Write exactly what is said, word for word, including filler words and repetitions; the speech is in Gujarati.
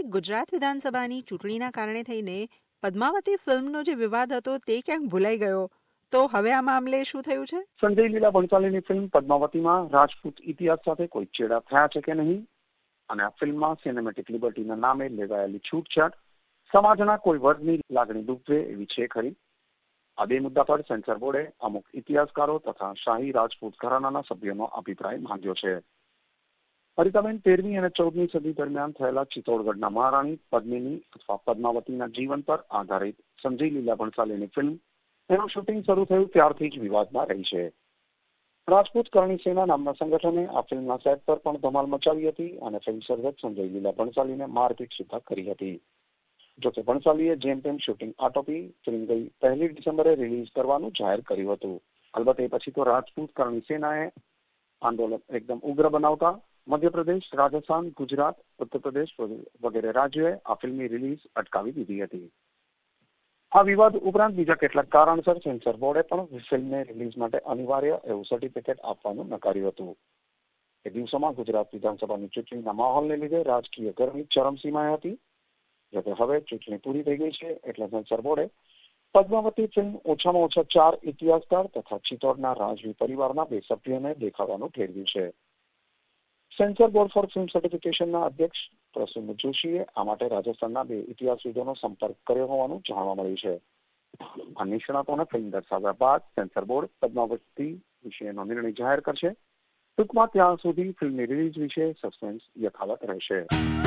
ગુજરાત વિધાનસભાની ચૂંટણીના કારણે થઈને પદ્માવતી ફિલ્મનો જે વિવાદ હતો તે ક્યાંક ભૂલાઈ ગયો, તો હવે આ મામલે શું થયું છે? સંજય લીલા ભણસાલીની ફિલ્મ પદ્માવતીમાં રાજપૂત ઇતિહાસ સાથે કોઈ ચેડા થયા છે કે નહીં, અને આ ફિલ્મમાં સિનેમેટિક લિબર્ટીના નામે લેવાયેલી છૂટછાટ સમાજના કોઈ વર્ગની લાગણી દુભવે એવી છે ખરી? આ બે મુદ્દા પર સેન્સર બોર્ડે અમુક ઇતિહાસકારો તથા શાહી રાજપૂત ઘરાનાના સભ્યોનો અભિપ્રાય માંગ્યો છે. હરિતાબેન તેરમી અને ચૌદમી સદી દરમિયાન થયેલા ચિત્તોડગઢના મહારાણી પદ્મિની અથવા પદ્માવતીના જીવન પર આધારિત સંજય લીલા ભણસાલીની ફિલ્મ એનું શૂટિંગ શરૂ થયું ત્યારથી જ વિવાદમાં રહી છે. રાજપૂત કરણી સેના નામના સંગઠને આ ફિલ્મના સેટ પર પણ ધમાલ મચાવી હતી અને ફિલ્મ સર્જક સંજય લીલા ભણસાલીને મારપીટ સુદ્ધા કરી હતી. જોકે ભણસાલીએ જેમ તેમ શૂટિંગ આટોપી ફિલ્મ ગઈ પહેલી ડિસેમ્બરે રિલીઝ કરવાનું જાહેર કર્યું હતું. અલબત્ત એ પછી તો રાજપૂત કરણી સેનાએ આંદોલન એકદમ ઉગ્ર બનાવતા મધ્યપ્રદેશ, રાજસ્થાન, ગુજરાત, ઉત્તર પ્રદેશ વગેરે રાજ્યોએ આ ફિલ્મની રિલીઝ અટકાવી દીધી હતી. આ વિવાદ ઉપરાંત બીજા કેટલાક કારણસર સેન્સર બોર્ડે પણ ફિલ્મને રિલીઝ માટે અનિવાર્ય એવું સર્ટિફિકેટ આપવાનું નકાર્યું હતું. એ દિવસોમાં ગુજરાત વિધાનસભાની ચૂંટણીના માહોલને લીધે રાજકીય ગરમી ચરમસીમાએ હતી. જોકે હવે ચૂંટણી પૂરી થઈ ગઈ છે એટલે સેન્સર બોર્ડે પદ્માવતી ફિલ્મ ઓછામાં ઓછા ચાર ઇતિહાસકાર તથા ચિત્તોડના રાજવી પરિવારના બે સભ્યોને દેખાવાનું ઠેરવ્યું છે. સેન્સર બોર્ડ ફોર ફિલ્મ સર્ટિફિકેશનના અધ્યક્ષ પ્રસન્ન જોશીએ આ માટે રાજસ્થાનના બે ઇતિહાસવિદોનો સંપર્ક કર્યો હોવાનું જાણવા મળ્યું છે. આ નિષ્ણાતોને ફિલ્મ દર્શાવ્યા બાદ સેન્સર બોર્ડ પદ્માવતી વિશેનો નિર્ણય જાહેર કરશે. ટૂંકમાં ત્યાં સુધી ફિલ્મની રિલીઝ વિશે સસ્પેન્સ યથાવત રહેશે.